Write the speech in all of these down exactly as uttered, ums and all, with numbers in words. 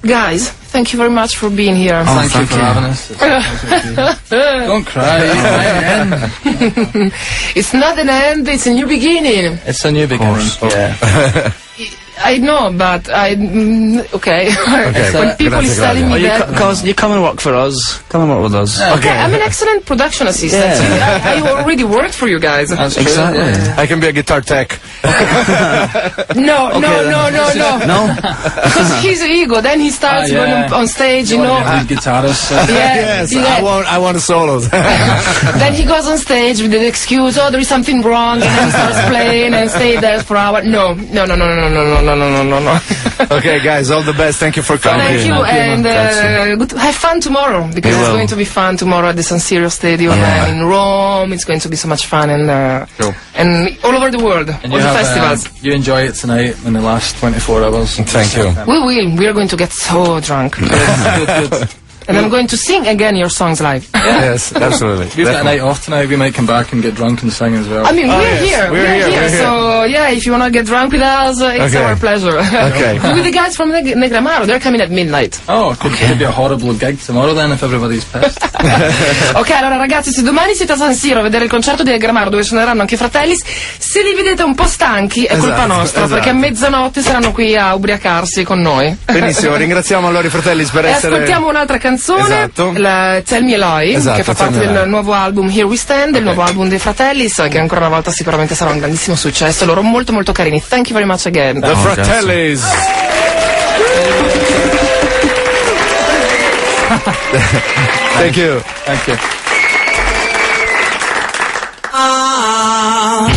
Guys, thank you very much for being here. Oh, thank, thank you for you. having us. Don't cry. It's not an end, it's a new beginning. It's a new beginning, yeah. I know, but I... Mm, okay. okay. When people is telling me oh, you that... Because you come and work for us. Come and work with us. Yeah, okay, I'm an excellent production assistant. Yeah. I, I already worked for you guys. That's exactly. Yeah. I can be a guitar tech. no, okay, no, no, no, no, no. Because he's an ego. Then he starts ah, yeah. going on stage, you, you know. Lead guitarist. So. Yeah, yes, yeah. I want, I want solos. Then he goes on stage with the excuse, oh, there is something wrong, and then he starts playing and stay there for hours. No, no, no, no, no, no, no, no, no, no, no. Okay, guys, all the best. Thank you for coming. Thank you, and uh, good, have fun tomorrow, because it's going to be fun tomorrow at the San Siro Stadium yeah. and in Rome. It's going to be so much fun, and uh, cool. and all over the world, and all the have, festivals. Uh, you enjoy it tonight in the last twenty-four hours. Thank you. We will. We are going to get so drunk. good, good, good. And I'm going to sing again your songs live. Yes, absolutely. We've got a night off tonight. We might come back and get drunk and sing as well. I mean, oh, we're, yes. here. We're, we're here. here. We're here. So, yeah, if you want to get drunk with us, uh, it's okay. our pleasure. Okay. With the guys from Neg Negramaro, they're coming at midnight. Oh, it could, okay. could be a horrible gig tomorrow then if everybody's pissed. Ok, allora ragazzi, se domani siete a San Siro a vedere il concerto di Negramaro dove suoneranno anche i Fratellis, se li vedete un po' stanchi è esatto, colpa nostra, esatto. perché a mezzanotte saranno qui a ubriacarsi con noi. Benissimo, ringraziamo allora i Fratellis per e essere... ascoltiamo un'altra canzone, esatto. la Tell Me Eloy, esatto, che fa parte del Eloy. nuovo album Here We Stand, del okay. nuovo album dei Fratellis, che ancora una volta sicuramente sarà un grandissimo successo. Loro molto molto carini. Thank you very much again. The oh, Fratellis. Thank you. Thank you. Ah.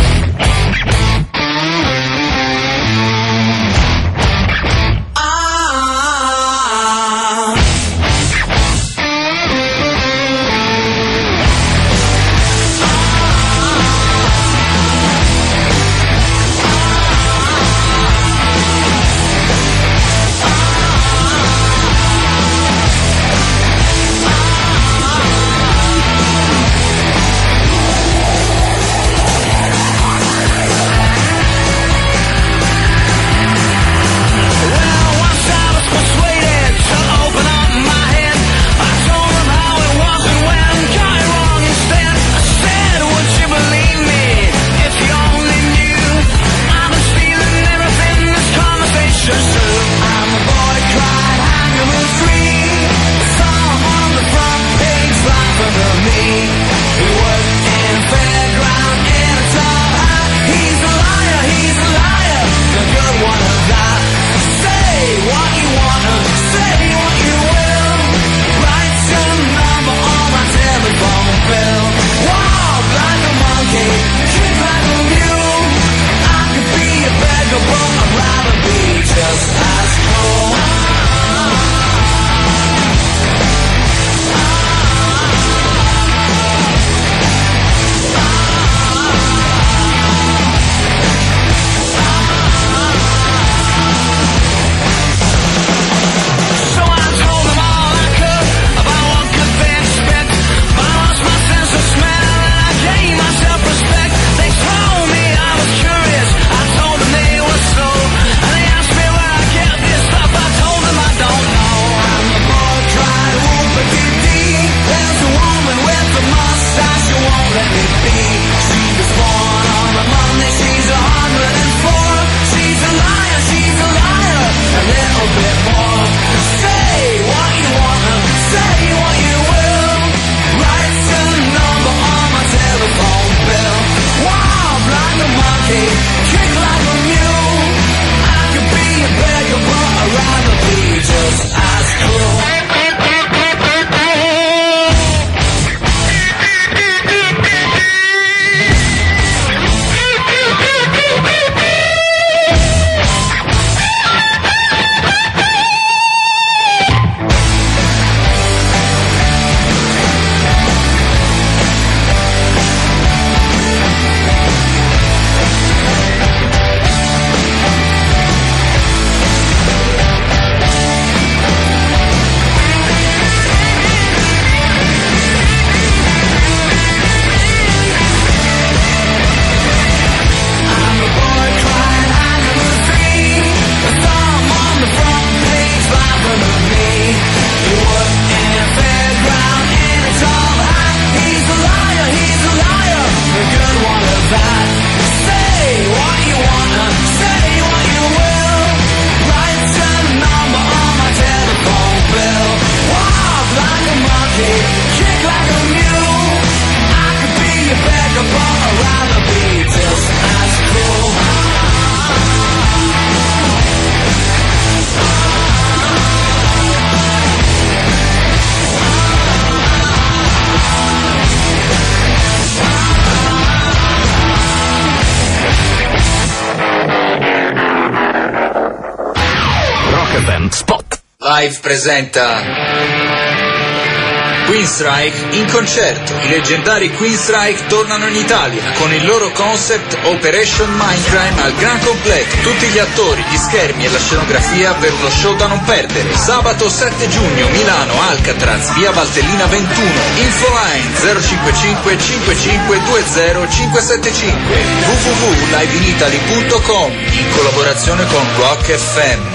Live presenta Queenstrike in concerto. I leggendari Queenstrike tornano in Italia con il loro concept Operation Mindcrime al gran completo. Tutti gli attori, gli schermi e la scenografia per uno show da non perdere. Sabato sette giugno, Milano, Alcatraz, via Valtellina ventuno. Infoline zero cinquantacinque cinquantacinque venti cinquecentosettantacinque. w w w punto live in italy punto com in collaborazione con Rock F M.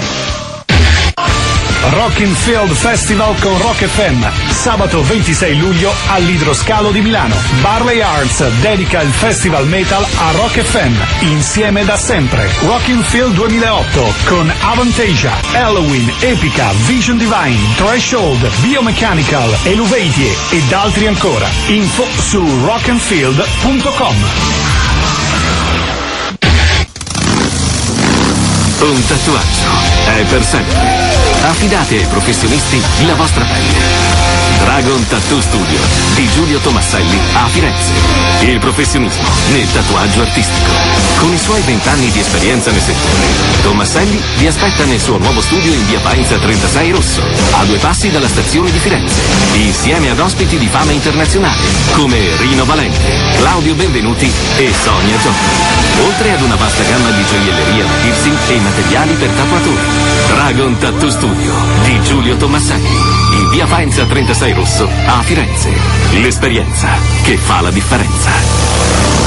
Rockinfield Festival con Rock F M, sabato ventisei luglio all'Idroscalo di Milano. Barley Arts dedica il Festival Metal a Rock F M, insieme da sempre. Rockinfield duemilaotto con Avantasia, Halloween, Epica, Vision Divine, Threshold, Biomechanical, Eluvatie ed altri ancora. Info su rockinfield punto com. Un tatuaggio è per sempre. Affidate ai professionisti la vostra pelle. Dragon Tattoo Studio di Giulio Tomasselli a Firenze. Il professionismo nel tatuaggio artistico. Con i suoi vent'anni di esperienza nel settore, Tomasselli vi aspetta nel suo nuovo studio in via Paenza trentasei Rosso, a due passi dalla stazione di Firenze, insieme ad ospiti di fama internazionale come Rino Valente, Claudio Benvenuti e Sonia Giotti. Oltre ad una vasta gamma di gioielleria, piercing e materiali per tatuatori. Dragon Tattoo Studio di Giulio Tomasselli in via Paenza trentasei Rosso a Firenze. L'esperienza che fa la differenza.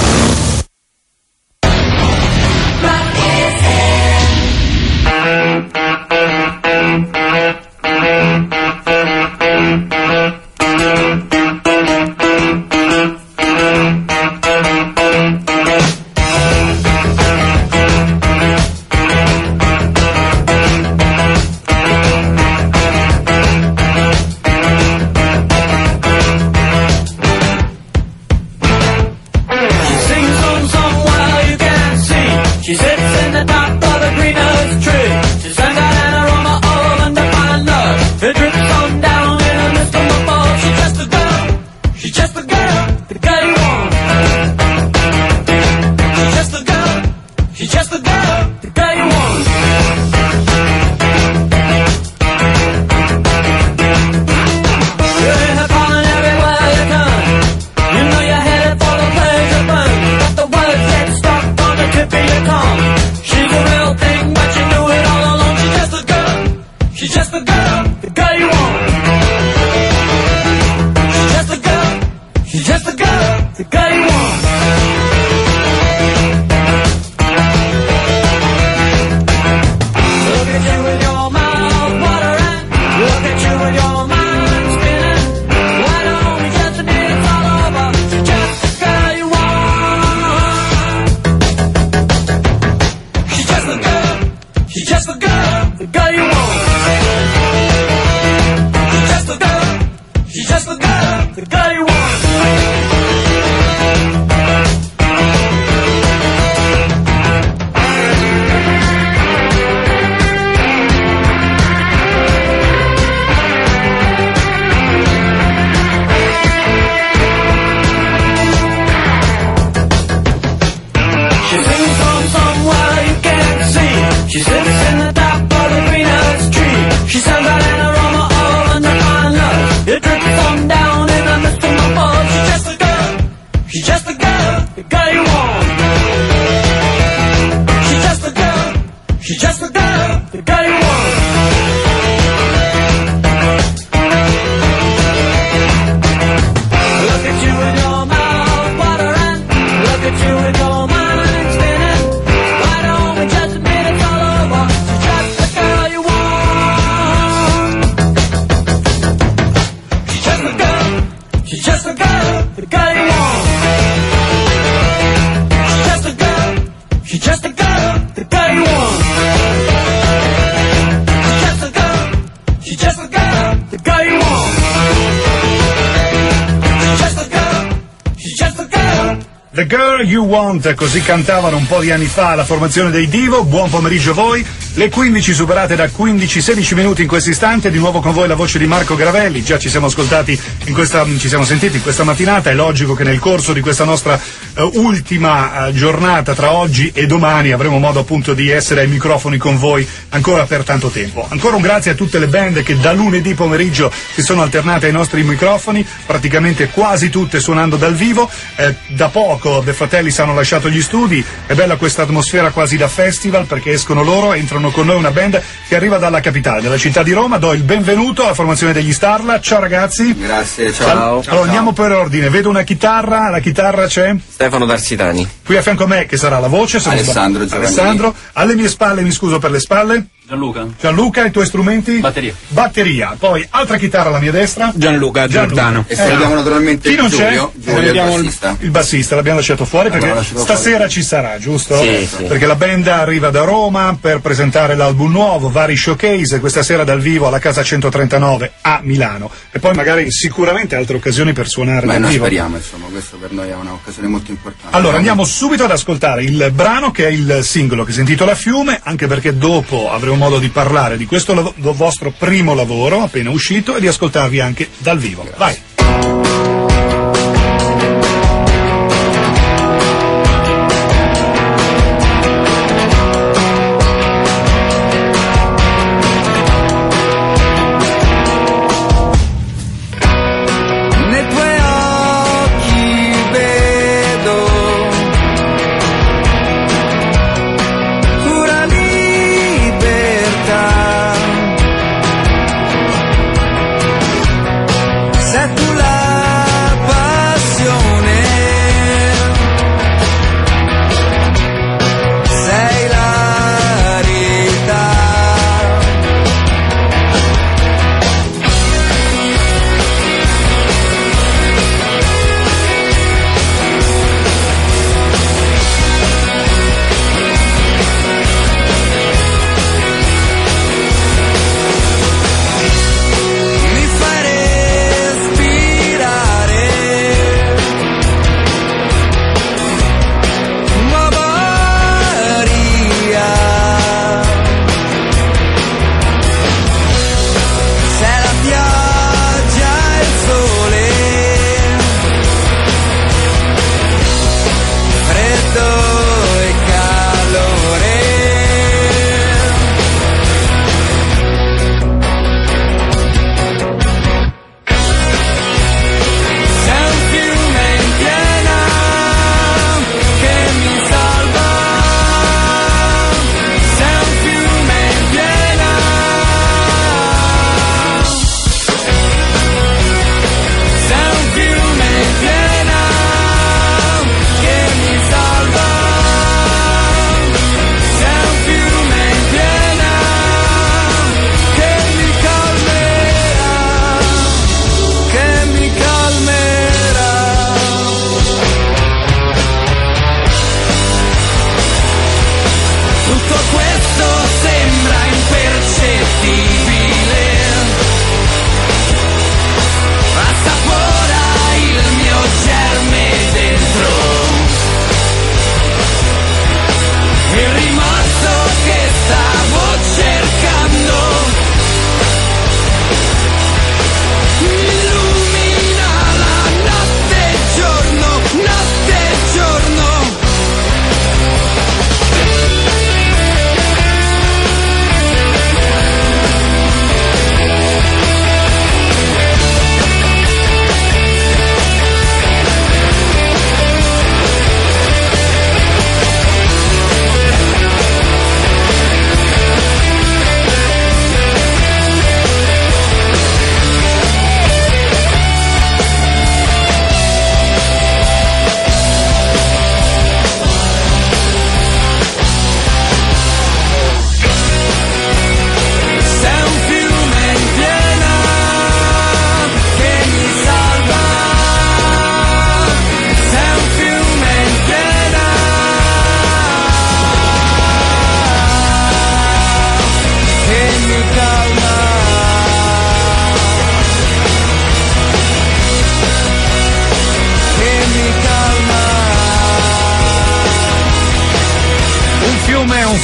The Girl You Want, così cantavano un po' di anni fa la formazione dei Divo. Buon pomeriggio a voi. Le quindici superate da quindici sedici minuti in questo istante, di nuovo con voi la voce di Marco Gravelli. Già ci siamo ascoltati in questa, ci siamo sentiti in questa mattinata. È logico che nel corso di questa nostra uh, ultima uh, giornata tra oggi e domani avremo modo appunto di essere ai microfoni con voi ancora per tanto tempo. Ancora un grazie a tutte le band che da lunedì pomeriggio si sono alternate ai nostri microfoni, praticamente quasi tutte suonando dal vivo. Eh, da poco The Fratellis hanno lasciato gli studi. È bella questa atmosfera quasi da festival, perché escono loro, entrano con noi una band che arriva dalla capitale, dalla città di Roma. Do il benvenuto alla formazione degli Starla. Ciao ragazzi. Grazie, ciao. Allora, ciao, ciao. Andiamo per ordine. Vedo una chitarra, la chitarra c'è Stefano D'Arsitani. qui a fianco a me, che sarà la voce, sono Alessandro Ba- Alessandro. Alle mie spalle, mi scuso per le spalle, Gianluca. Gianluca. I tuoi strumenti? Batteria. Batteria. Poi altra chitarra alla mia destra, Gianluca, Giordano. E salutiamo Eh, naturalmente chi non Giulio, c'è? Giulio il Salutiamo il- bassista. il bassista l'abbiamo lasciato fuori perché L'abbiamo lasciato stasera fuori. ci sarà, giusto? Sì, sì. Perché la band arriva da Roma per presentare l'album nuovo, vari showcase, questa sera dal vivo alla Casa centotrentanove a Milano, e poi magari sicuramente altre occasioni per suonare Beh, dal noi vivo. speriamo, insomma, questo per noi è un'occasione molto importante. Allora andiamo subito ad ascoltare il brano che è il singolo che si intitola Fiume, anche perché dopo avremo modo di parlare di questo lav- do- vostro primo lavoro appena uscito e di ascoltarvi anche dal vivo. Vai! Nei tuoi occhi vedo pura libertà. Se tu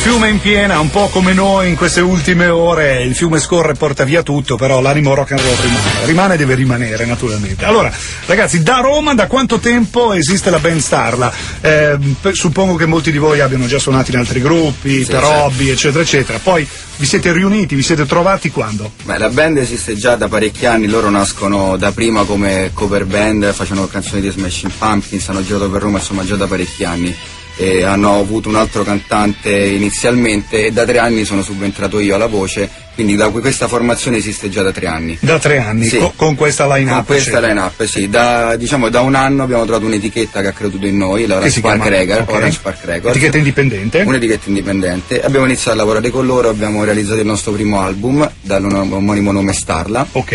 fiume in piena, un po' come noi in queste ultime ore, il fiume scorre e porta via tutto, però l'animo rock and roll rimane, rimane e deve rimanere naturalmente. Allora, ragazzi, da Roma da quanto tempo esiste la band Starla? Eh, suppongo che molti di voi abbiano già suonato in altri gruppi, sì, per sì. hobby, eccetera, eccetera. Poi vi siete riuniti, vi siete trovati quando? Beh, la band esiste già da parecchi anni, loro nascono da prima come cover band, facevano canzoni di Smashing Pumpkins, hanno girato per Roma insomma già da parecchi anni. E hanno avuto un altro cantante inizialmente e da tre anni sono subentrato io alla voce, quindi da questa formazione esiste già da tre anni. Da tre anni, sì. co- con questa line-up? Con questa cioè. line-up, sì. Da, diciamo, da un anno abbiamo trovato un'etichetta che ha creduto in noi, la Orange Park, Record, okay. Orange Park Records. Etichetta indipendente? Un'etichetta indipendente. Abbiamo iniziato a lavorare con loro, abbiamo realizzato il nostro primo album dall'omonimo nome Starla. Ok.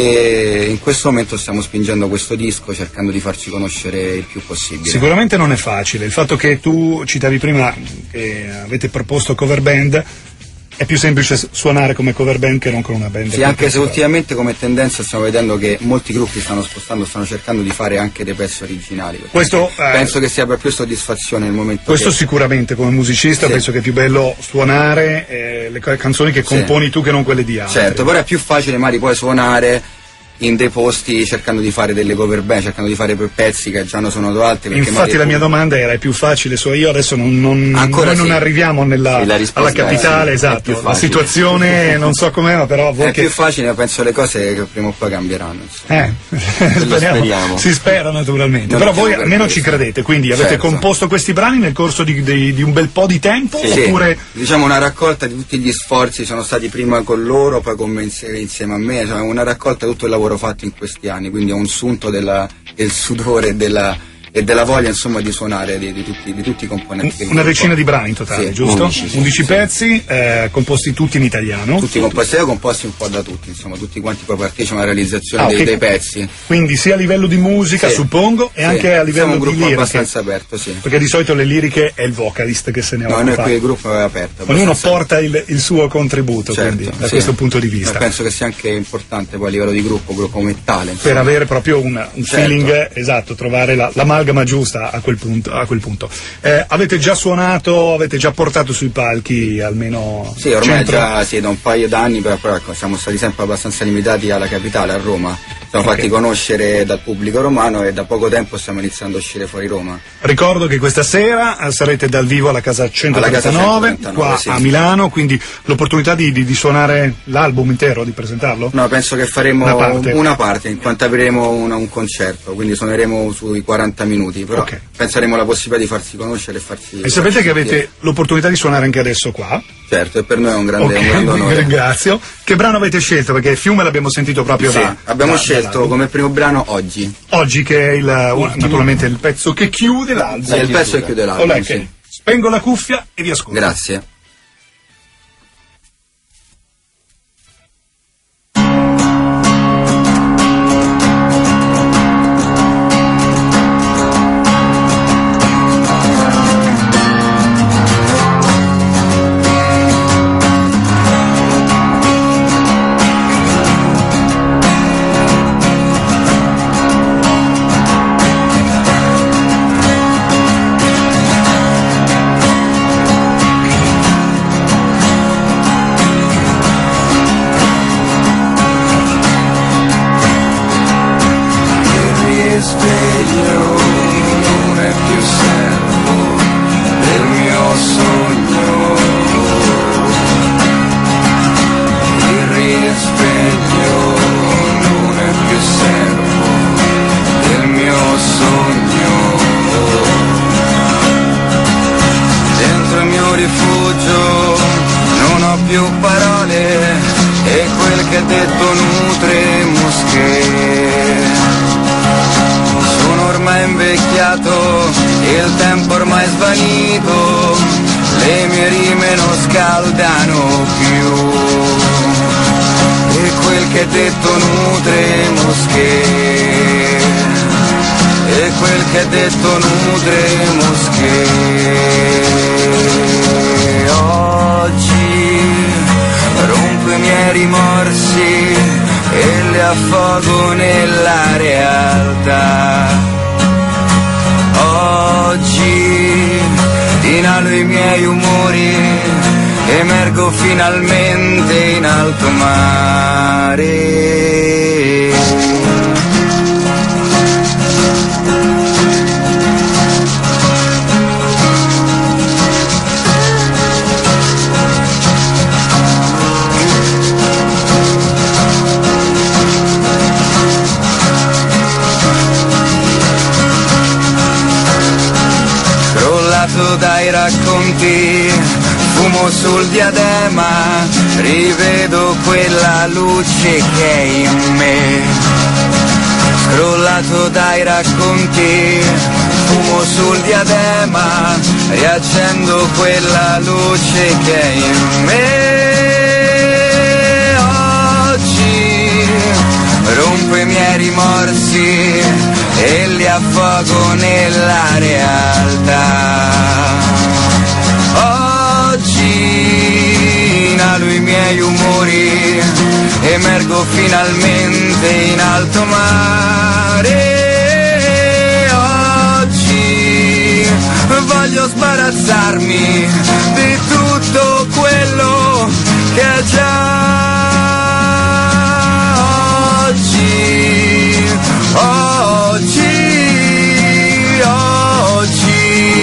E in questo momento stiamo spingendo questo disco cercando di farci conoscere il più possibile. Sicuramente non è facile, il fatto che tu citavi prima che avete proposto cover band, è più semplice suonare come cover band che non con una band. Sì, anche se ultimamente come tendenza stiamo vedendo che molti gruppi stanno spostando, stanno cercando di fare anche dei pezzi originali. Questo, eh, penso che sia per più soddisfazione nel momento. Questo che... sicuramente come musicista, sì. Penso che è più bello suonare eh, le canzoni che componi, sì. Tu che non quelle di altri. Certo, però è più facile magari poi suonare in dei posti cercando di fare delle cover band, cercando di fare pezzi che già non sono altri. Infatti la mia domanda era: è più facile, so io adesso non, non, Ancora noi sì. non arriviamo nella, alla capitale, sì, esatto, la situazione non so com'è, ma però voi è che... più facile, ma penso le cose che prima o poi cambieranno. Eh, speriamo, speriamo. Si spera naturalmente, non però voi almeno ci credete, quindi avete certo. composto questi brani nel corso di, di, di un bel po' di tempo? Sì, oppure... Sì. Diciamo una raccolta di tutti gli sforzi, sono stati prima con loro, poi con me insieme a me, cioè una raccolta di tutto il lavoro fatto in questi anni, quindi è un sunto della, del sudore e della, e della voglia insomma di suonare di, di, tutti, di tutti i componenti. Che una decina di brani in totale, sì, giusto? undici, sì, undici sì, pezzi, sì. Eh, composti tutti in italiano. Tutti composti, composti un po' da tutti, insomma, tutti quanti poi partecipano alla realizzazione ah, dei, okay. dei pezzi. Quindi sia a livello di musica, sì. suppongo, e sì. anche a livello Siamo un di gruppo liriche. abbastanza aperto, sì. Perché di solito le liriche è il vocalist che se ne occupa. No, noi qui il gruppo è aperto. Ognuno porta il, il suo contributo, certo, quindi, da sì. questo punto di vista. Ma penso che sia anche importante poi a livello di gruppo, gruppo come tale. Insomma. Per avere proprio un, un certo. feeling esatto, trovare la, l'amalgama giusta a quel punto. A quel punto. Eh, avete già suonato, avete già portato sui palchi almeno? Sì, ormai centro... già sì, da un paio d'anni, però, però ecco, siamo stati sempre abbastanza limitati alla capitale, a Roma. Siamo okay. fatti conoscere dal pubblico romano e da poco tempo stiamo iniziando a uscire fuori Roma. Ricordo che questa sera sarete dal vivo alla Casa centotrentanove, qua sì. a Milano, quindi l'opportunità di, di, di suonare l'album intero, di presentarlo? No, penso che faremo una parte, una parte in quanto apriremo una, un concerto, quindi suoneremo sui quaranta minuti, però okay. penseremo alla possibilità di farsi conoscere e farsi... E sapete che avete sentire. L'opportunità di suonare anche adesso qua? Certo, e per noi è un grande, okay, un grande onore. Vi ringrazio. Che brano avete scelto? Perché Fiume l'abbiamo sentito proprio sì, da... abbiamo da, scelto da come primo brano Oggi. Oggi che è il, naturalmente il pezzo che chiude l'album. Sì, il pezzo che chiude l'album, Olè, sì. Spengo la cuffia e vi ascolto. Grazie. Il tempo ormai svanito, le mie rime non scaldano più, e quel che detto nutre mosche, e quel che detto nutre mosche. Oggi rompo i miei rimorsi e li affogo nella realtà. Oggi in inalo i miei umori, emergo finalmente in alto mare. Dai racconti, fumo sul diadema, rivedo quella luce che è in me. Scrollato dai racconti, fumo sul diadema, riaccendo quella luce che è in me. Oggi rompo i miei rimorsi e li affogo nella realtà. Oggi inalo i miei umori, emergo finalmente in alto mare. Oggi voglio sbarazzarmi di tutto quello che è già. Oggi, oggi, oggi.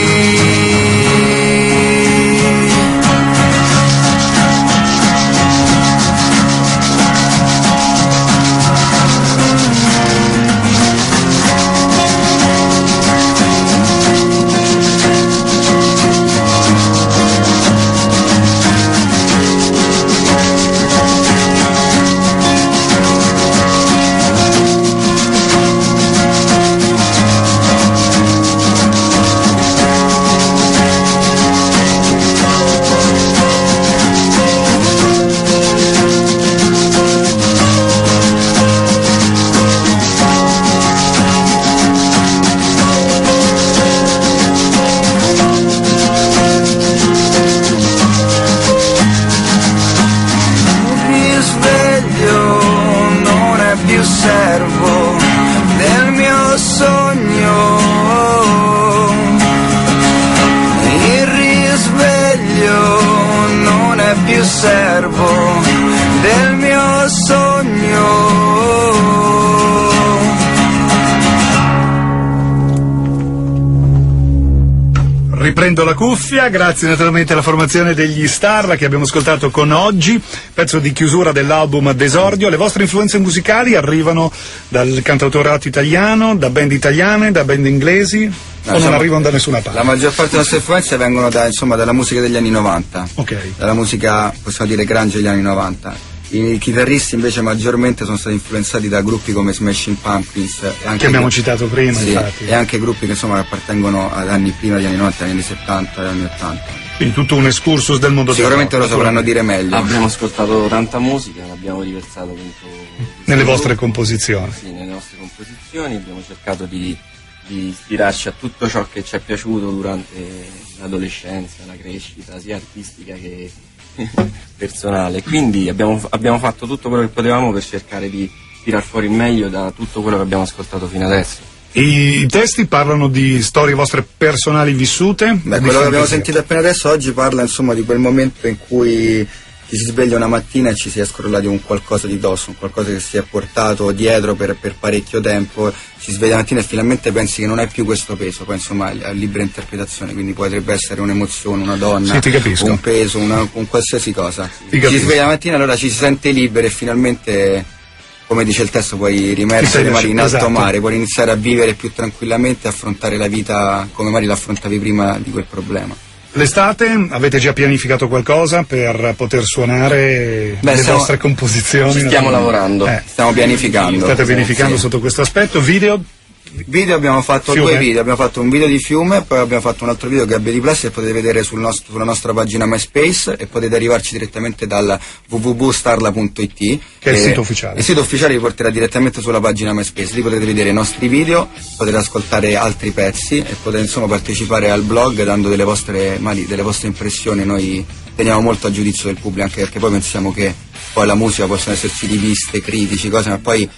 Servo del mio sogno, il risveglio non è più servo del mio sogno. Riprendo la cuffia, grazie naturalmente alla formazione degli Star che abbiamo ascoltato con Oggi, pezzo di chiusura dell'album Desordio. Le vostre influenze musicali arrivano dal cantautorato italiano, da band italiane, da band inglesi, no, o non arrivano da nessuna parte? La maggior parte delle nostre influenze vengono da, insomma, dalla musica degli anni novanta, okay. Dalla musica, possiamo dire, grunge degli anni novanta. I chitarristi invece maggiormente sono stati influenzati da gruppi come Smashing Pumpkins, e anche che abbiamo citato prima, sì, infatti. E anche gruppi che insomma appartengono ad anni prima degli anni novanta, agli anni settanta e anni ottanta. Quindi tutto un excursus del mondo. Sicuramente lo sapranno dire meglio. Abbiamo ascoltato tanta musica, l'abbiamo riversato dentro nelle vostre composizioni. Sì, nelle nostre composizioni abbiamo cercato di, di ispirarci a tutto ciò che ci è piaciuto durante l'adolescenza, la crescita, sia artistica che personale. Quindi abbiamo, abbiamo fatto tutto quello che potevamo per cercare di tirar fuori il meglio da tutto quello che abbiamo ascoltato fino adesso. I testi parlano di storie vostre personali vissute? Beh, quello che abbiamo sentito appena adesso oggi parla insomma di quel momento in cui ci si sveglia una mattina e ci si è scrollati un qualcosa di dosso, un qualcosa che si è portato dietro per, per parecchio tempo, ci sveglia la mattina e finalmente pensi che non hai più questo peso, poi insomma è libera interpretazione, quindi potrebbe essere un'emozione, una donna, sì, ti capisco. Un peso, una, un qualsiasi cosa. Ti ci si sveglia la mattina, allora ci si sente liberi e finalmente, come dice il testo, puoi rimergere in alto esatto. mare, puoi iniziare a vivere più tranquillamente, affrontare la vita come magari l'affrontavi prima di quel problema. L'estate avete già pianificato qualcosa per poter suonare Beh, le stiamo, vostre composizioni? Stiamo lavorando, eh, stiamo pianificando. State pianificando sì. Sotto questo aspetto. Video? Video abbiamo fatto Fiume. due video, abbiamo fatto un video di Fiume, poi abbiamo fatto un altro video che è Gabbia di Plessi e potete vedere sul nostro, sulla nostra pagina MySpace e potete arrivarci direttamente dal w w w punto starla punto i t che è il sito ufficiale. Il sito ufficiale vi porterà direttamente sulla pagina MySpace, lì potete vedere i nostri video, potete ascoltare altri pezzi e potete insomma partecipare al blog dando delle vostre, mali, delle vostre impressioni. Noi teniamo molto a giudizio del pubblico, anche perché poi pensiamo che poi la musica possono esserci riviste, critici, cose, ma poi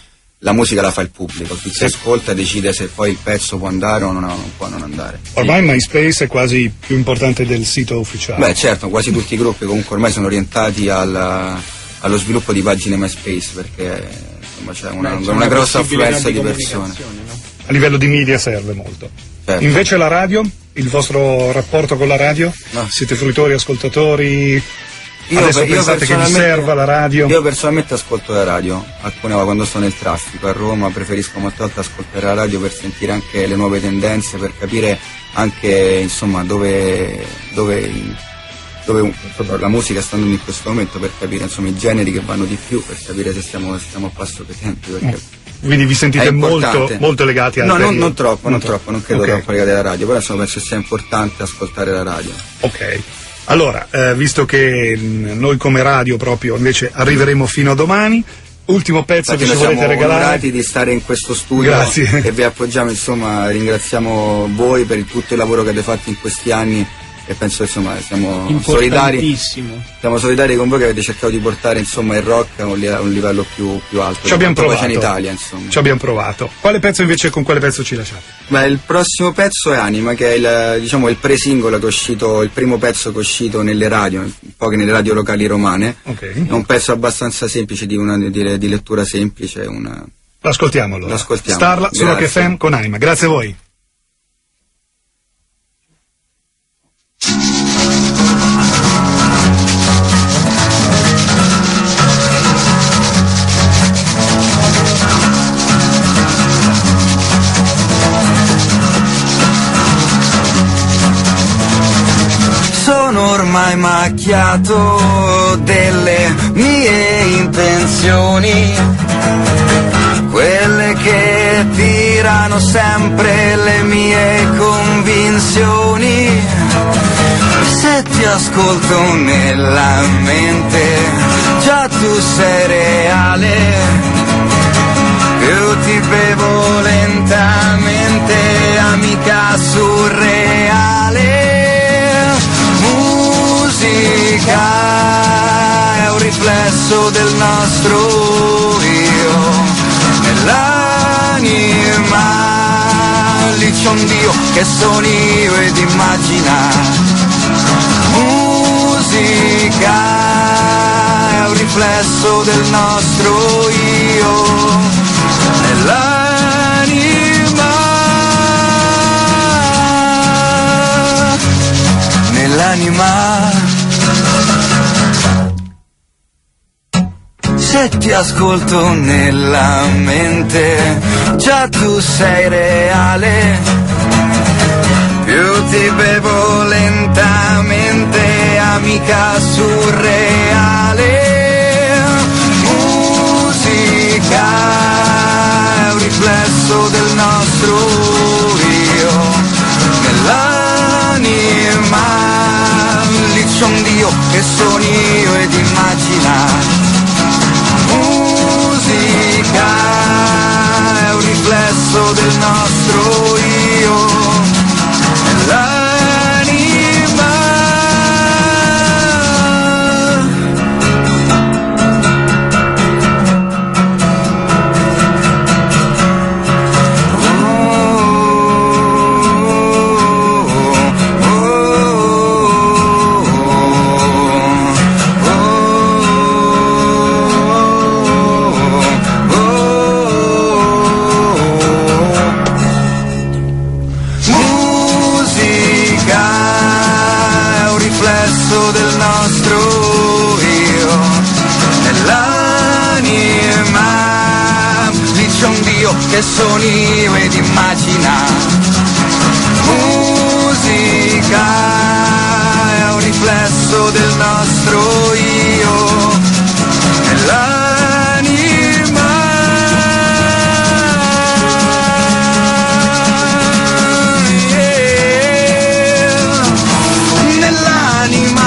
la musica la fa il pubblico, chi si ascolta decide se poi il pezzo può andare o non, non può non andare. Ormai MySpace è quasi più importante del sito ufficiale. Beh certo, quasi tutti i gruppi comunque ormai sono orientati al, allo sviluppo di pagine MySpace, perché insomma c'è una, Beh, c'è una grossa affluenza di, di persone. No? A livello di media serve molto. Certo. Invece la radio, il vostro rapporto con la radio? No. Siete fruitori, ascoltatori? Io, Adesso io pensate che vi serva la radio? Io personalmente ascolto la radio, alcune volte quando sono nel traffico a Roma preferisco molte volte ascoltare la radio per sentire anche le nuove tendenze, per capire anche insomma dove, dove, dove la musica sta andando in questo momento, per capire insomma i generi che vanno di più, per capire se stiamo, se stiamo a passo coi tempi. Perché quindi vi sentite molto, molto legati alla no, radio? No, non troppo, non, non troppo, non credo okay. troppo legati alla radio, però insomma penso sia importante ascoltare la radio. Ok. Allora, eh, visto che mh, noi come radio proprio invece arriveremo fino a domani, ultimo pezzo Infatti che ci volete regalare. Siamo onorati di stare in questo studio. Grazie. E vi appoggiamo, insomma, ringraziamo voi per tutto il lavoro che avete fatto in questi anni e penso insomma siamo solidari siamo solidari con voi che avete cercato di portare insomma il rock a un, li- a un livello più, più alto ci abbiamo provato in Italia, insomma. Ci abbiamo provato. Quale pezzo invece, con quale pezzo ci lasciate? Beh, il prossimo pezzo è Anima, che è il, diciamo, il pre-singolo che è uscito, il primo pezzo che è uscito nelle radio, poche nelle radio locali romane. Okay. È un pezzo abbastanza semplice, di, una, di, di lettura semplice. Una... L'ascoltiamo allora. L'ascoltiamo. Starla su Rock F M con Anima. Grazie a voi. Sono ormai macchiato delle mie intenzioni, quelle che tirano sempre le mie convinzioni. Se ti ascolto nella mente, già tu sei reale, più ti bevo lentamente, amica surreale. Musica è un riflesso del nostro io, nell'anima lì c'è un Dio che sono io ed immagina. Musica è un riflesso del nostro io, nell'anima, nell'anima. Se ti ascolto nella mente, già tu sei reale, più ti bevo lentamente, amica surreale. Musica è un riflesso del nostro io, nell'anima lì c'è un Dio che sono io ed immagina. Musica è un riflesso del nostro io, nell'anima. Oh, oh, del nostro io, nell'anima lì c'è un Dio che sono io ed immagina. Musica è un riflesso del nostro io, nell'anima, yeah. Nell'anima.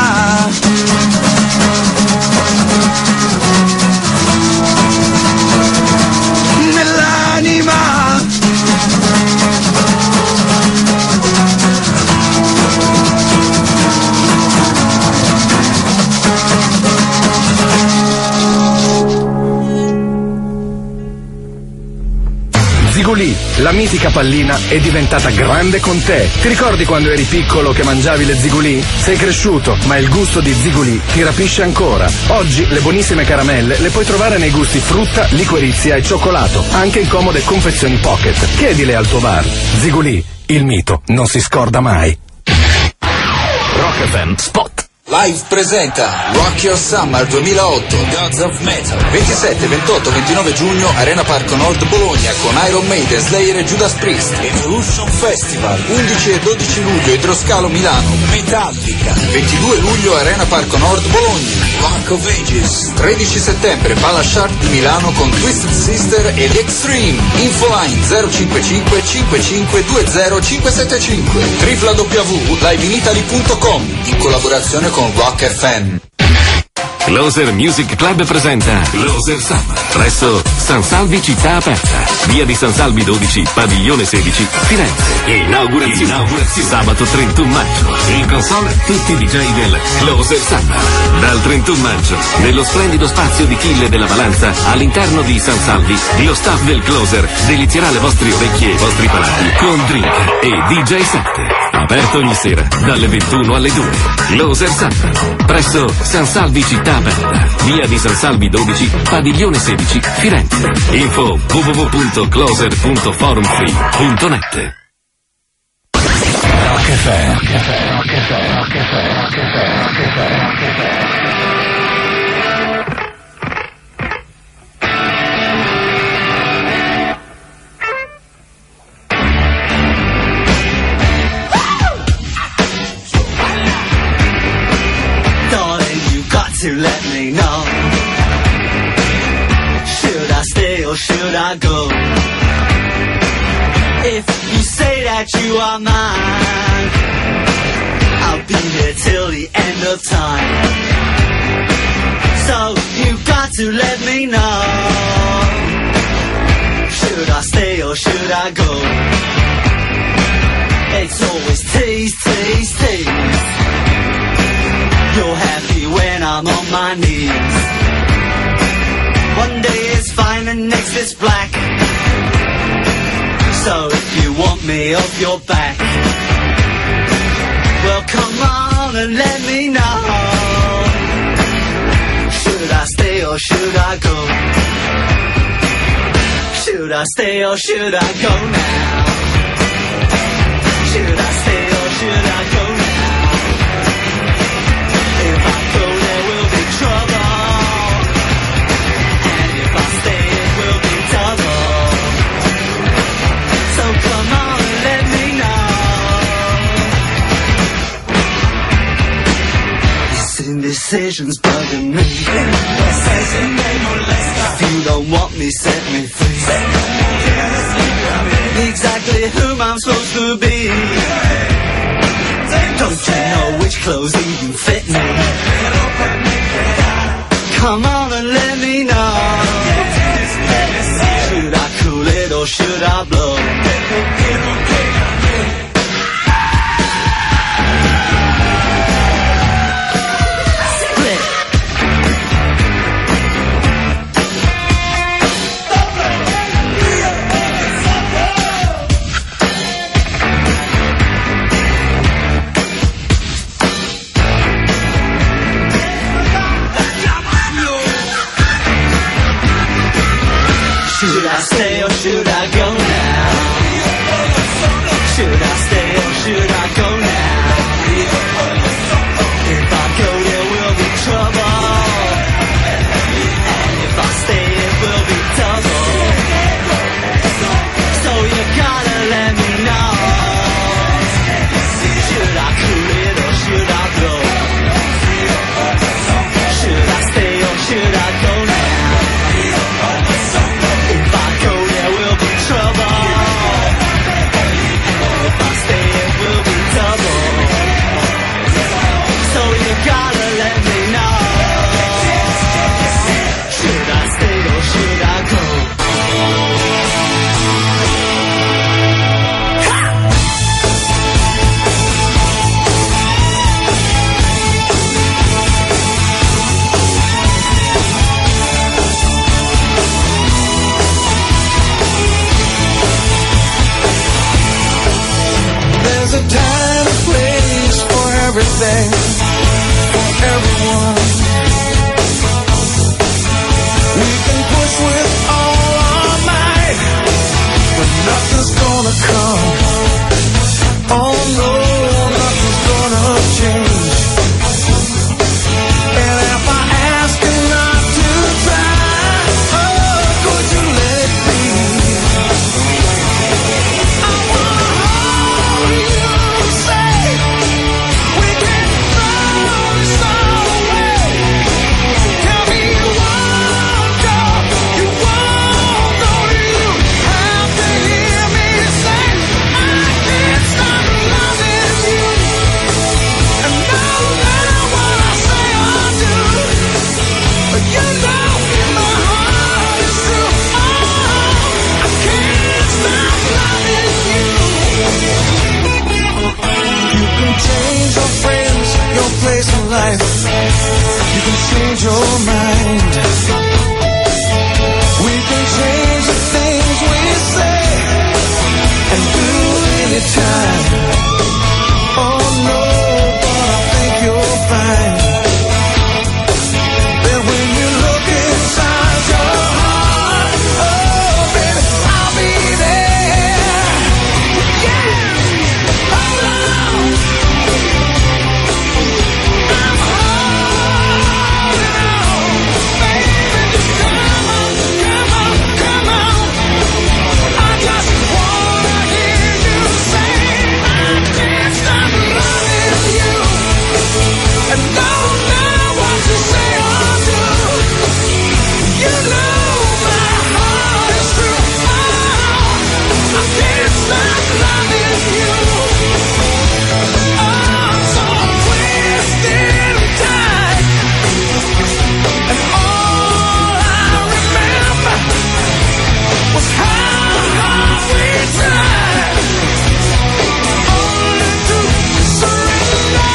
Zigulì, la mitica pallina, è diventata grande con te. Ti ricordi quando eri piccolo che mangiavi le Zigulì? Sei cresciuto, ma il gusto di Zigulì ti rapisce ancora. Oggi le buonissime caramelle le puoi trovare nei gusti frutta, liquirizia e cioccolato, anche in comode confezioni pocket. Chiedile al tuo bar. Zigulì, il mito non si scorda mai. Rock F M Spot. Live presenta Rock Your Summer duemilaotto Gods of Metal ventisette, ventotto, ventinove giugno Arena Parco Nord Bologna con Iron Maiden, Slayer e Judas Priest. Evolution Festival undici e dodici luglio Idroscalo Milano Metallica. Ventidue luglio Arena Parco Nord Bologna Rock of Ages. Tredici settembre Pala Shark di Milano con Twisted Sister e The Extreme. Infoline zero cinquantacinque cinquantacinque venti cinque settantacinque w w w punto live in italy punto com in collaborazione con Rock F M. Closer Music Club presenta Closer Summer presso San Salvi Città Aperta, via di San Salvi dodici, padiglione sedici, Firenze. Inaugurazione, Inaugurazione. Sabato trentuno maggio. In console tutti i D J del Closer Summer. Dal trentuno maggio, nello splendido spazio di Chille della Valanza, all'interno di San Salvi, lo staff del Closer delizierà le vostre orecchie e i vostri palati con drink e D J set. Aperto ogni sera, dalle ventuno alle due. Closer Summer presso San Salvi Città Aperta, via di San Salvi dodici, padiglione sedici, Firenze. Info w w w punto closer punto forumfree punto net. Rock F M, Rock F M, Rock F M, Rock F M, Rock F M, Rock F M, Rock F M. To let me know, should I stay or should I go? If you say that you are mine, I'll be here till the end of time. So you got to let me know, should I stay or should I go? It's always tease, tease, tease. You're happy when I'm on my knees. One day it's fine and next it's black. So if you want me off your back, well come on and let me know, should I stay or should I go? Should I stay or should I go now? Should I stay or should I go now? If I go there will be trouble, and if I stay it will be double. So come on and let me know. This indecision's bugging me. If you don't want me, set me free. Exactly whom I'm supposed to be. Don't you know which clothes even fit me? Come on and let me know, should I cool it or should I blow? Should I stay or should I go now? Should I stay or should I go now? If I go there will be trouble, and if I stay it will be double. So you gotta let me know, should I cool it or should I blow? Should I stay or should I go now? If I go there will be trouble, and if I stay right for everyone. We can push with all our might, but nothing's gonna come. Oh no, nothing's gonna change. And if I ask you not to try, oh, could you let it be? I wanna hold you and say we can throw this all away. Tell me you won't go, you won't go. You have to hear me say I can't stop loving you. And no matter what I say or do, but you know my heart is true. Oh, I can't stop loving you. You can change your friends, your place in life. You can change your mind. We can change the things we say and do anytime. Oh no, but I think you'll find that when you look inside your heart, oh baby, I'll be there. Yeah, hold on. I'm holding on, baby, just come on, come on, come on. I just wanna hear you say I can't stop loving you. And no matter what you say or do, you know my heart is true. Oh, I can't stop loving you. Oh, so twisted and tight, and all I remember was how hard we tried, only to surrender.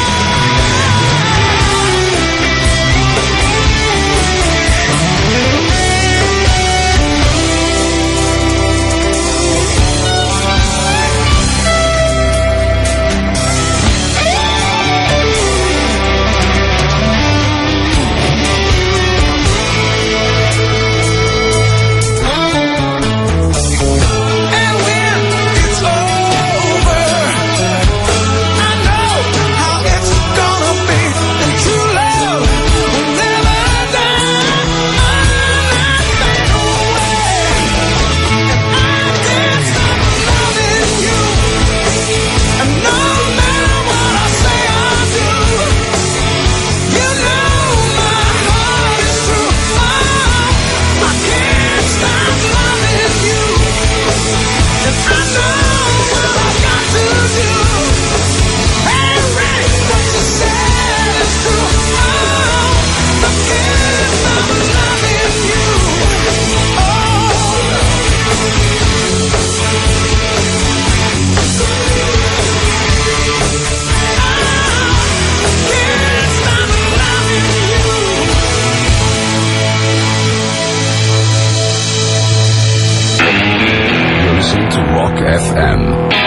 And when it's over, I know how it's gonna be. And true love will never die, not fade away. And I can't stop loving you. And no matter what I say or do, you know my heart is true. Oh, I can't stop loving you. And I know what I got to do. Hey, Ray, what you said is true. Oh, I can't stop loving you. Oh, can't stop loving you. You're listening to Rock F M.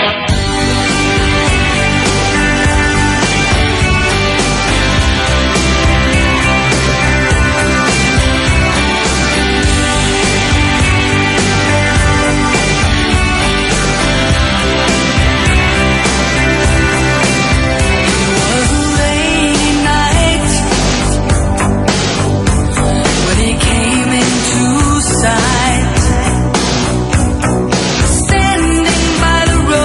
Was a rainy night when he came into sight, standing by the road.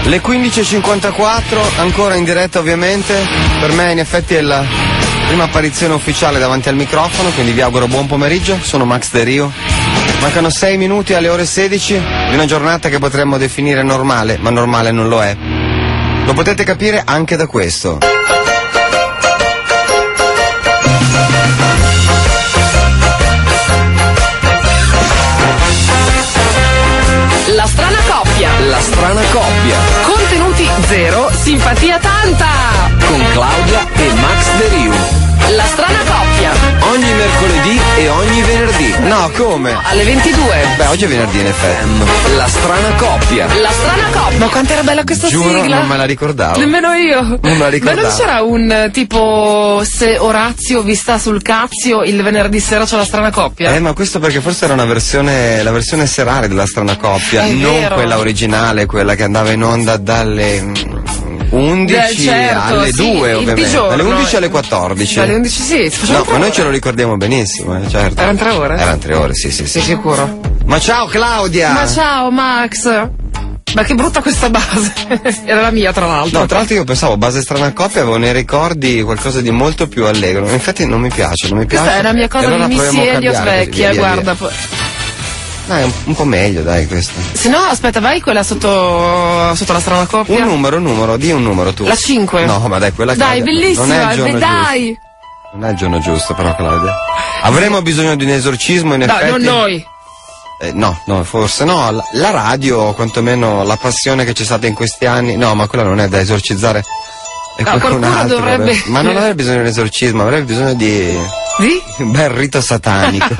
Le quindici e cinquantaquattro, ancora in diretta ovviamente. Per me in effetti è la prima apparizione ufficiale davanti al microfono, quindi vi auguro buon pomeriggio. Sono Max De Rio. Mancano sei minuti alle ore sedici di una giornata che potremmo definire normale, ma normale non lo è. Lo potete capire anche da questo. La strana coppia. La strana coppia. Contenuti zero, simpatia tanta. Con Claudia e Max De Rio. La strana coppia. Ogni mercoledì e ogni venerdì. No, come? Alle ventidue. Beh, oggi è venerdì in effetti. La strana coppia. La strana coppia. Ma quanto era bella questa Giuro, sigla. non me la ricordavo. Nemmeno io. Non me la ricordavo. Ma non c'era un eh, tipo se Orazio vi sta sul cazio il venerdì sera c'è la strana coppia? Eh, ma questo perché forse era una versione, la versione serale della strana coppia, È non vero. quella originale, quella che andava in onda dalle mm, undici Beh, certo, alle sì, due il ovviamente, di giorno. dalle undici alle quattordici. Dalle undici sì, si faceva No, tre ma noi ore. ce lo ricordiamo benissimo, eh, certo. Erano tre ore? Erano tre ore, sì, sì, sì. Sei sicuro? Ma ciao Claudia! Ma ciao Max! Ma che brutta questa base! Era la mia tra l'altro. No, tra l'altro io pensavo base strana coppia, avevo nei ricordi qualcosa di molto più allegro. Infatti non mi piace, non mi piace. Questa è una mia cosa E allora di Missy proviamo a Elliott cambiare così, vecchia, via, via, guarda. via. Dai, un, un po' meglio, dai, questo. Se no, aspetta, vai quella sotto, sotto la strana coppia. Un numero, un numero, di un numero tu. La cinque. No, ma dai, quella Dai, Claudia, bellissima, non è il giorno beh, dai. giusto. Non è il giorno giusto, però, Claudia. Avremo bisogno di un esorcismo, in No, effetti. non noi. Eh, no, no, forse no. La, la radio, o quantomeno la passione che c'è stata in questi anni. No, ma quella non è da esorcizzare. È No, qualcun qualcuno altro. dovrebbe- avrebbe- Ma non avrebbe bisogno di un esorcismo, avrebbe bisogno di. Di? Un bel rito satanico.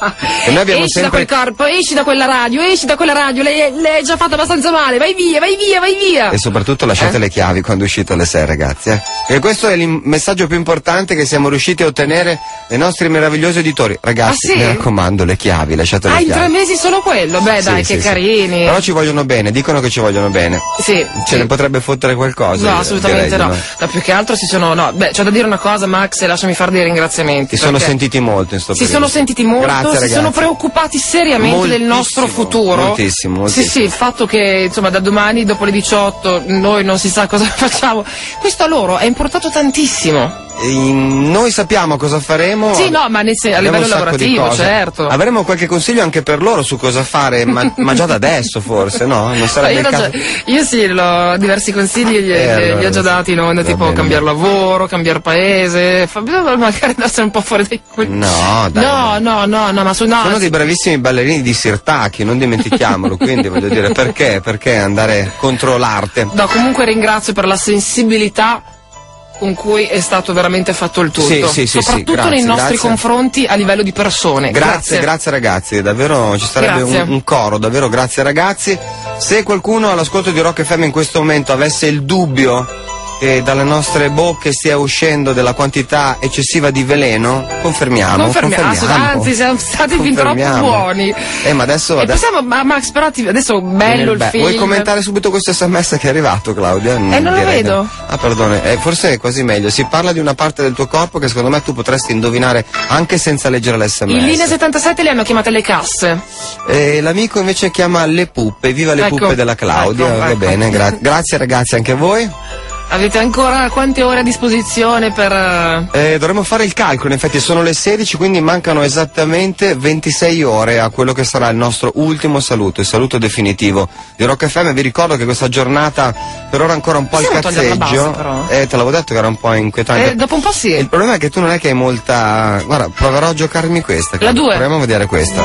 E noi abbiamo Esci sempre. da quel corpo, esci da quella radio, esci da quella radio, lei, lei è già fatta abbastanza male, vai via, vai via, vai via. E soprattutto lasciate Eh? le chiavi quando uscite alle sei, ragazzi. Eh? E questo è il messaggio più importante che siamo riusciti a ottenere dai nostri meravigliosi editori. Ragazzi, Ah, sì? mi raccomando, le chiavi, lasciate Ah, le in tre chiavi. mesi solo quello? Beh, Sì, dai, sì, che sì. carini. Però ci vogliono bene, dicono che ci vogliono bene. Sì. Ce ne potrebbe fottere qualcosa. No, io assolutamente direi, no. No, più che altro si sono. No, beh, c'è da dire una cosa, Max, e lasciami fare dei ringraziamenti. Si sono perché sentiti molto in sto Si periodo. sono sentiti molto, Grazie, si ragazzi. sono preoccupati seriamente del nostro Moltissimo, futuro. moltissimo, moltissimo. Sì, sì, il fatto che insomma da domani dopo le diciotto noi non si sa cosa facciamo, questo a loro è importato tantissimo. E noi sappiamo cosa faremo. Sì, no, ma nel sen- a Abbiamo livello un sacco di lavorativo, cose. certo. Avremo qualche consiglio anche per loro su cosa fare, ma, ma già da adesso forse, no? Non Ma sarebbe Io, il l'ho caso. già- io sì, l'ho- diversi consigli gli, Eh, allora, gli ho già dati in onda, va tipo bene. cambiare lavoro, cambiare paese, fa- magari essere un po' fuori dai coglioni. No, dai. No, no, no, no, ma su no. Sono dei bravissimi ballerini di Sirtaki, non dimentichiamolo, quindi voglio dire, perché? Perché andare contro l'arte? No, comunque ringrazio per la sensibilità con cui è stato veramente fatto il tutto. Sì, sì, sì, soprattutto sì, grazie, nei nostri grazie. confronti a livello di persone. Grazie, grazie ragazzi, davvero ci sarebbe Grazie. un, un coro, davvero grazie ragazzi. Se qualcuno all'ascolto di Rock F M in questo momento avesse il dubbio che dalle nostre bocche stia uscendo della quantità eccessiva di veleno, confermiamo. Confermiamo, confermiamo. anzi siamo stati fin troppo Confermiamo. buoni. Eh, ma adesso, E adesso possiamo, ma Max, però ti- adesso bello il Beh, film. vuoi commentare subito questo sms che è arrivato, Claudia? Eh, non lo Direi vedo. che- Ah, perdone, eh, forse è quasi meglio. Si parla di una parte del tuo corpo che secondo me tu potresti indovinare anche senza leggere l'sms. In linea settantasette le hanno chiamate le casse. Eh, l'amico invece chiama le puppe, viva le Ecco, puppe della Claudia, ecco, va ecco. bene, gra- grazie ragazzi anche a voi. Avete ancora quante ore a disposizione per. eh, Eh, dovremmo fare il calcolo, in effetti sono le sedici, quindi mancano esattamente ventisei ore a quello che sarà il nostro ultimo saluto, il saluto definitivo di Rock F M. Vi ricordo che questa giornata per ora ancora un po' il Possiamo togliere la base, cazzeggio. però? Eh, te l'avevo detto che era un po' inquietante. Eh, dopo un po' sì. Il problema è che tu non è che hai molta. Guarda, proverò a giocarmi questa. La due. Proviamo a vedere questa.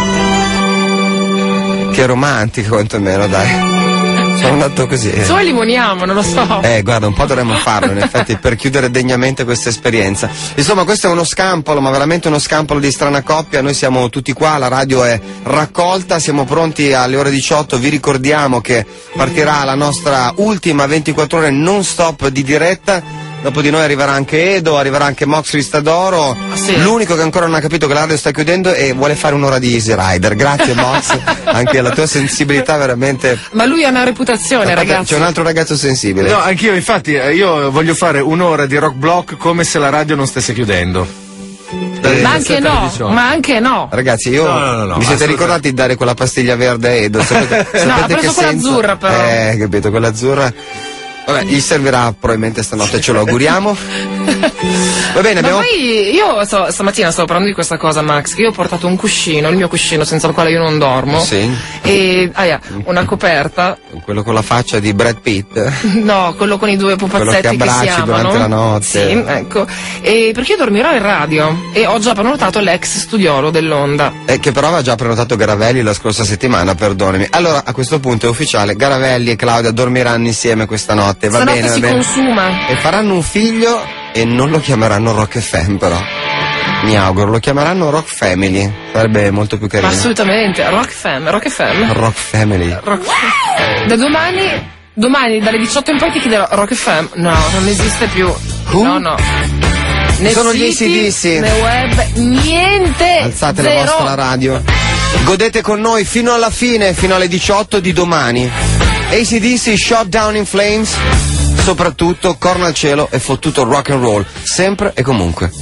Che romantica quantomeno, dai. Sono andato così. Se vuoi limoniamo, non lo so. Eh, guarda, un po' dovremmo farlo, in effetti, per chiudere degnamente questa esperienza. Insomma, questo è uno scampolo, ma veramente uno scampolo di strana coppia. Noi siamo tutti qua, la radio è raccolta, siamo pronti alle ore diciotto. Vi ricordiamo che partirà la nostra ultima ventiquattro ore non stop di diretta. Dopo di noi arriverà anche Edo, arriverà anche Mox Ristadoro. sì? L'unico che ancora non ha capito che la radio sta chiudendo e vuole fare un'ora di Easy Rider. Grazie Mox, anche la tua sensibilità veramente. Ma lui ha una reputazione, Aspetta, ragazzi. c'è un altro ragazzo sensibile. No, anch'io, infatti, eh, io voglio fare un'ora di rock block come se la radio non stesse chiudendo. Dalle Ma diciassette anche alle no, diciotto. ma anche no. Ragazzi, io No, no, no, no, mi siete assolutamente. ricordati di dare quella pastiglia verde a Edo? Sapete, sapete ha preso che quella senso- azzurra, però. Eh, capito, quella azzurra. Vabbè, gli servirà probabilmente stanotte, ce lo auguriamo. Va bene, Ma abbiamo. poi io so- stamattina stavo parlando di questa cosa, Max, che io ho portato un cuscino, il mio cuscino senza il quale io non dormo. Sì, E ah, yeah, una coperta. quello con la faccia di Brad Pitt. No, quello con i due pupazzetti Quello che abbracci si amano. durante la notte. Sì, ecco. E perché io dormirò in radio e ho già prenotato l'ex studiolo dell'Onda. Eh, che però aveva già prenotato Garavelli la scorsa settimana, perdonami. Allora, a questo punto è ufficiale, Garavelli e Claudia dormiranno insieme questa notte, va Stanotte bene, va si bene. consuma. E faranno un figlio e non lo chiameranno Rock F M però. Mi auguro, lo chiameranno Rock Family, sarebbe molto più Ma carino. assolutamente, Rock F M, Rock F M. Rock Family. Rock F M. Da domani, domani dalle diciotto in poi ti chiederò Rock F M. No, non esiste più. No, no. Né Sono gli siti, A C D C. né web, niente. Alzate zero. la vostra radio. Godete con noi fino alla fine, fino alle diciotto di domani. A C D C, Shot Down in Flames, soprattutto corno al cielo e fottuto rock and roll, sempre e comunque.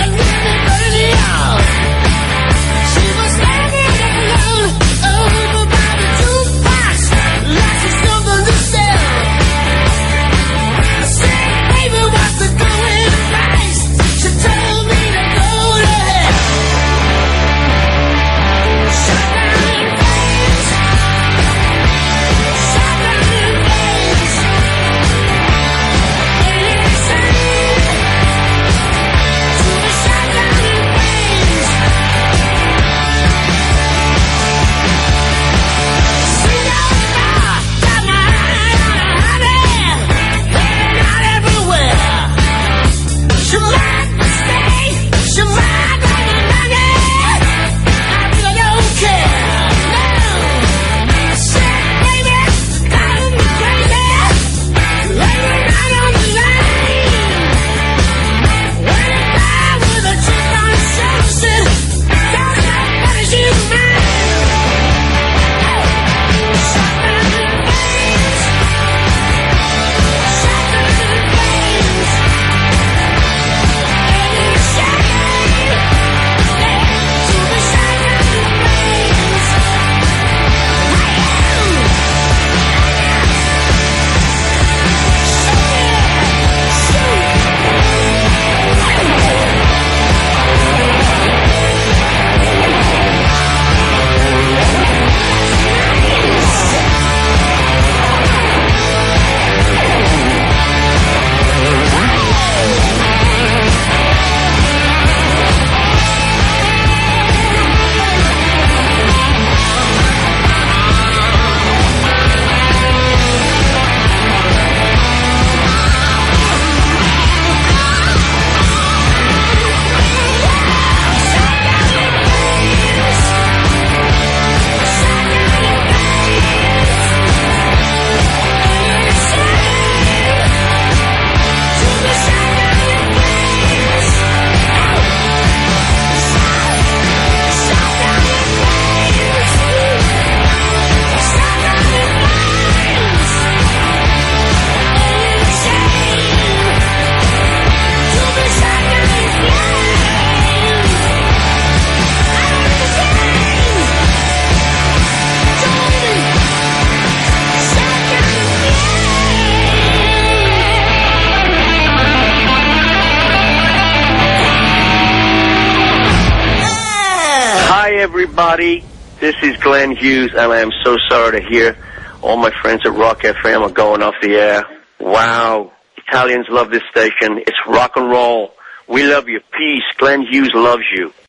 everybody. This is Glenn Hughes, and I am so sorry to hear all my friends at Rock F M are going off the air. Wow. Italians love this station. It's rock and roll. We love you. Peace. Glenn Hughes loves you.